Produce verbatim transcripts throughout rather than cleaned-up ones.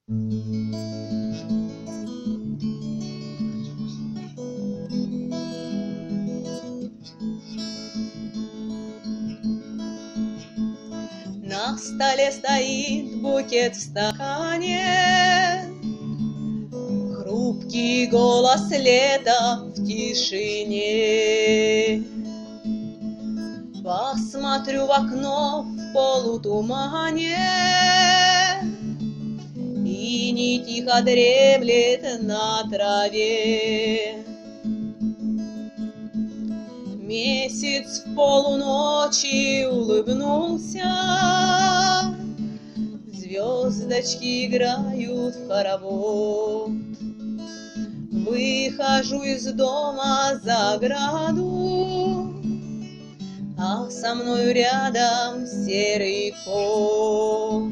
На столе стоит букет в стакане, хрупкий голос лета в тишине. Посмотрю в окно в полутумане, и не тихо дремлет на траве. Месяц в полуночи улыбнулся, звездочки играют в хоровод. Выхожу из дома за ограду, а со мною рядом серый кот.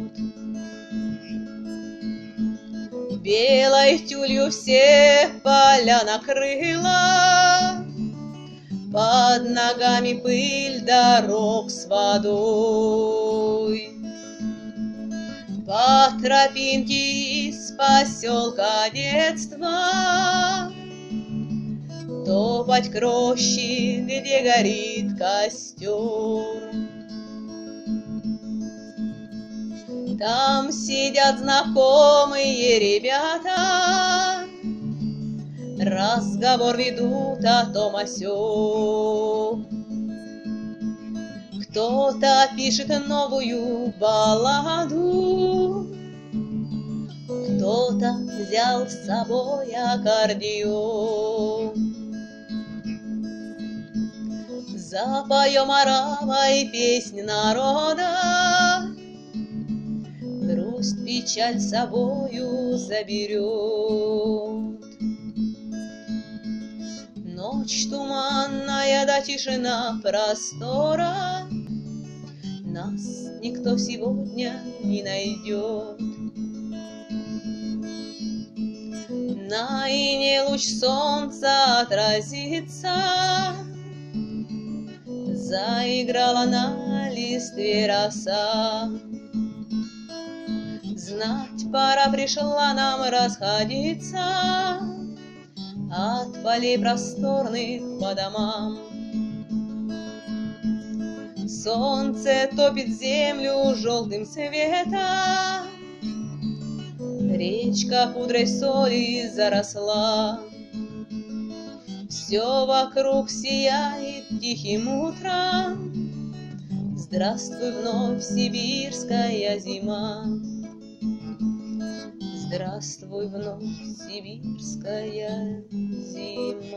Белой тюлью все поля накрыла, под ногами пыль дорог с водой. По тропинке из поселка детства топать к роще, где горит костер. Там сидят знакомые ребята, разговор ведут о том о сём. Кто-то пишет новую балладу, кто-то взял с собой аккордеон. Запоем оравой песнь народа, грусть, печаль с собою заберет. Ночь туманная да тишина простора, нас никто сегодня не найдет. На ине луч солнца отразится, заиграла на листве роса. Знать, пора пришла нам расходиться от полей просторных по домам. Солнце топит землю желтым светом, речка пудрой соли заросла. Все вокруг сияет тихим утром, здравствуй вновь, сибирская зима. Здравствуй вновь, сибирская зима.